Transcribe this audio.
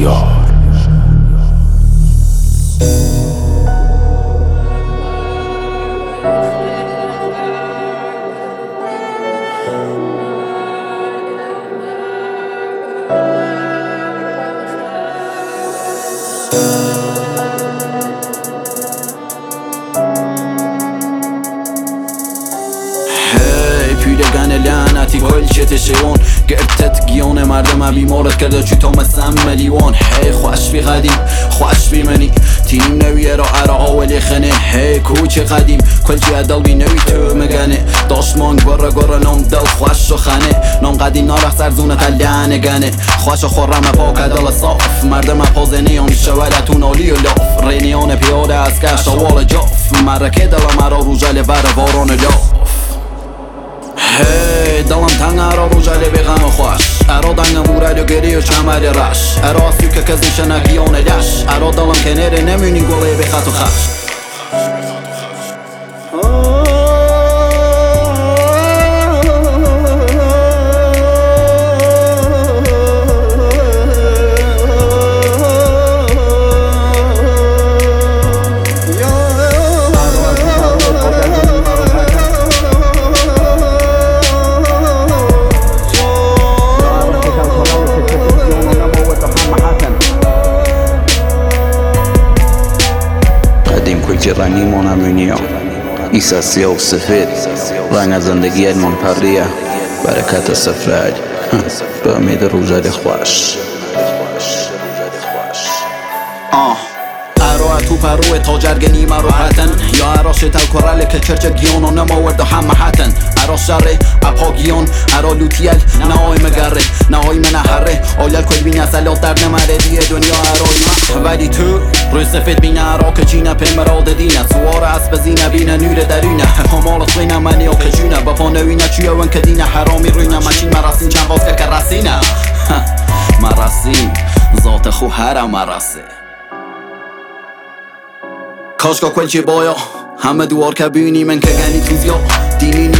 شهریار. پیرگن لعنتی کلچت شیون گرتت گیون مردم بیمارت کرده چی تو مثل ملیون. هی خوش بی قدیم خوش بی منی تیم نویه را ارا ولی خنه. هی کوچه قدیم کلچی ادل بی نوی تو مگنه داشت مانگ گره گره نام دل خوش و خنه. نام قدیم نارخ سرزونه لعنه گنه خوش و خورم پاک دل صاف مردم پازنیان شولتون عالی و لاف رینیان پیاده از کش وال جاف مرکه دل مرا رو جل بر واران لاف. هی دلم تنگ ارا رو جله بی غم و خوش ارا دنگم مورد و گری و چمر رش ارا اصیو که کسی شنکیان دش ارا دلم کنره نمونی گله بی خط و خش. رنگی مونمونیا ایسا سیاه و سفید رنگ زندگی ادمان پریه برکت سفرج به امید روزد خوش. ارا تو پروه تا جرگنی مرو حتن یا ارا شتل کرله که چرچه گیان و نماورد و همه حتن ارا شره اپا گیان ارا لوتیل نهای مگره نهای منحره آیل کل بین اصلات در نمره دیه دنیا ارای من ولی تو روی سفید بین ارا که چینه پیمراد دینه سوار اسب زینه بینه نور درینه همالت بینه منی و کجونه بپا نوینه چیه ون که دینه حرامی روینه مچین مرسین چند واسکه که رسینه مرسین ذات خو هر مرسه کاشگاه کلچی بایا همه دوار که بینی من که گنی توزیا دینی